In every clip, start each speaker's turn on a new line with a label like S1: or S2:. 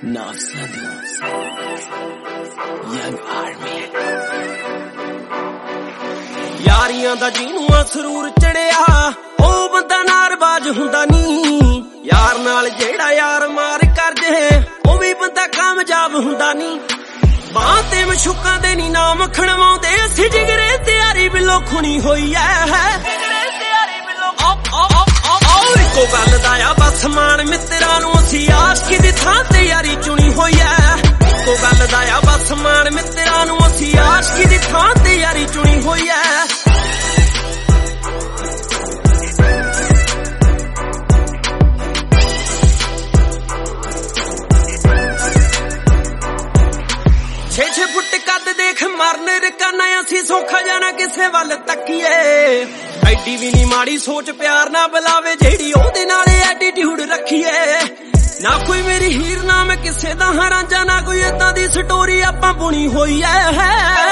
S1: Young Army Yaariyan दा जीनूआ सरूर चढ़िया ओ बंदा नारबाज हुंदा नी यार नाल जेड़ा यार मार कर जे ओ भी बंदा कामयाब हुंदा नी बां ते मशुकां दे नी नाम खणवाउंदे असीं जिगरे तैयारी बिलो खुणी होई है इको गल दा आ बस मान मित्रां नूं असीं आशिकी दी थां ते यारी चुनी होई है इको गल दा आ बस मान मित्रां नूं असीं आशिकी दी थां ते यारी चुनी होई है छे फुट कद देख मरने रकाना असीं सौखा जाना किसे वल तकीए एडी भी नी माड़ी सोच प्यार ना बुलावे जेड़ी ओदे नाल एटीट्यूड रखीए ना कोई मेरी हीर ना मैं किसे दा रांझा ना कोई इदां दी स्टोरी आपां बुनी होई है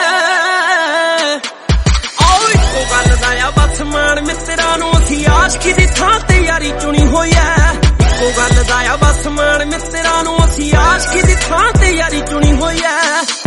S1: आओ इको गल दा आ बस मान मित्रां नूं असीं आशिकी दी थां ते यारी चुनी होई है इको गल दा आ बस मान मित्रां नूं असीं आशिकी दी थां ते यारी चुनी होई है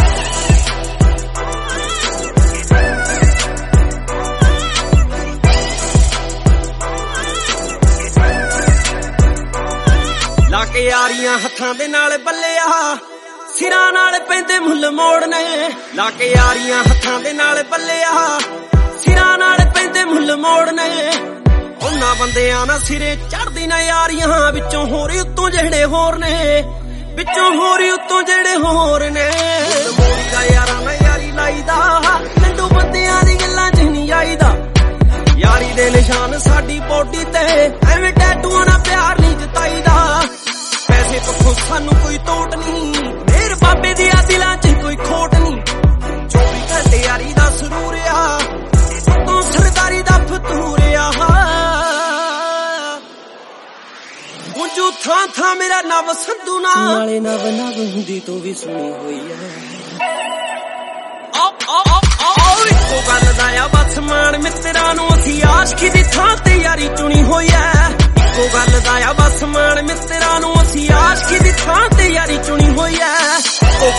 S1: लाके यारियां हत्थां दे नाल बल्लिया सिरां नाल पैंदे मुੱਲ मोड़ने लाके यारियां हत्थां दे नाल बल्लिया सिरां नाल पैंदे मुੱਲ मोड़ने उन्हां बंदियां ना सिरे चढ़दी ना यारियां विचों होरी उत्तों जेड़े होर ने विचों होरी उत्तों जेड़े होर ने मोड़ी दा यारां ना यारी लाईदा लंडू बंदियां दी गल्लां च नहीं आईदा यारी दे निशान साडी बॉडी ते एवें टैटूआं नाल प्यार नहीं जताईदा पैसे पक्खों सानू कोई तोट नहीं मेरे बाबे दी दिलां च कोई खोट नहीं 24 घंटे यारी दा सरूर आ तू सरदारी दा फतूर आ मुंजू थां थां मेरा नव संधू नाले नव नव हुंदी तो भी सुनी होई है इको गल दा आ बस मान मित्रां नूं असीं आशिकी दी थां ते यारी चुनी होई है इको गल दा आ बस मान मित्रां नूं असीं आशिकी दी थां ते यारी चुनी होई है इको